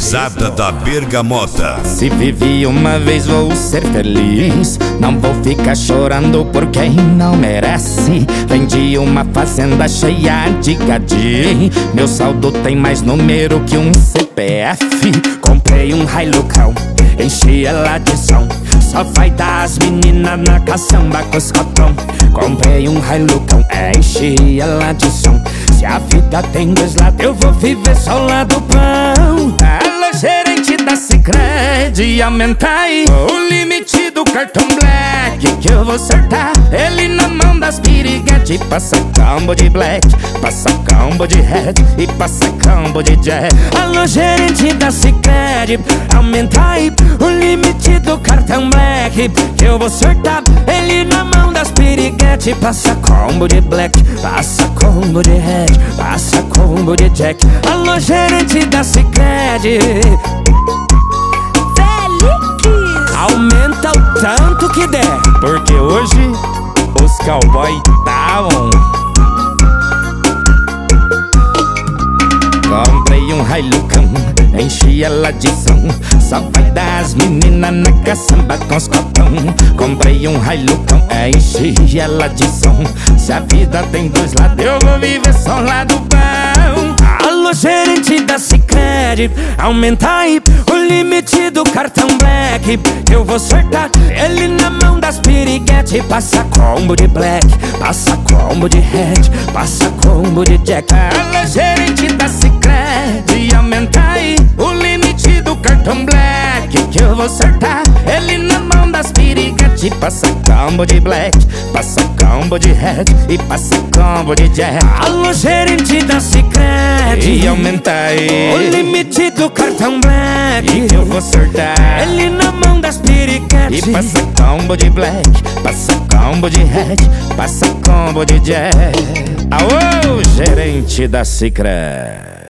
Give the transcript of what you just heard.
Risada da Bergamota. Se vivi uma vez, vou ser feliz. Não vou ficar chorando por quem não merece. Vendi uma fazenda cheia de gadinho. Meu saldo tem mais número que um CPF. Comprei um Hilucão, enchi ela de som. Só vai dar as meninas na caçamba com os cotão. Comprei um Hilucão, enchi ela de som. Se a vida tem dois lados, eu vou viver só o lado pão. Alô, gerente da Sicredi, aumenta aí o limite do cartão Black, que eu vou acertar ele na mão das piriguete. Passa combo de Black, passa combo de Red e passa combo de Jack. Alô, gerente da Sicredi, aumenta aí o limite do cartão Black, que eu vou acertar ele na mão das piriguete. Passa combo de Black, passa combo de Red, passa combo de Jack. Alô, gerente da Sicredi, aumenta o tanto que der, porque hoje os cowboy tá on. Comprei um Hilucão, enchi ela de som. Só vai dar as meninas na caçamba com os copão. Comprei um Hilucão, enchi ela de som. Se a vida tem dois lados, eu vou viver só o lado bom. Alô, gerente da Sicredi, aumenta aí o limite do cartão Black, eu vou acertar ele na mão das piriguete. Passa combo de Black, passa combo de Red, passa combo de Jack. Alô, gerente da Sicredi, aumenta aí o limite do cartão Black, que eu vou acertar ele na mão das piriguete. Passa combo de Black, passa combo de Red e passa combo de Jack. Alô, gerente da Sicredi, aumenta aí o limite do cartão Black, que eu vou acertar ele na mão das piriguete. E passa combo de Black, passa combo de Red, passa combo de Jack. Aô, gerente da Sicredi.